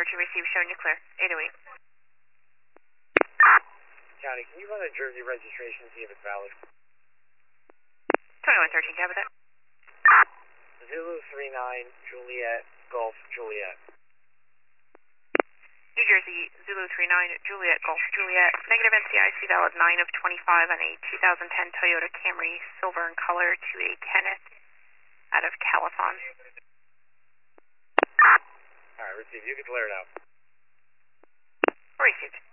2 received, showing you clear. 808. County, can you run a Jersey registration and see if it's valid? 2113, have that. Zulu 39 Juliet Golf Juliet. New Jersey, Zulu 39 Juliet Golf Juliet. Negative NCIC valid 9 of 25 on a 2010 Toyota Camry, silver in color, to a Kenneth out of Califon. Alright, received. You can clear it out. Received.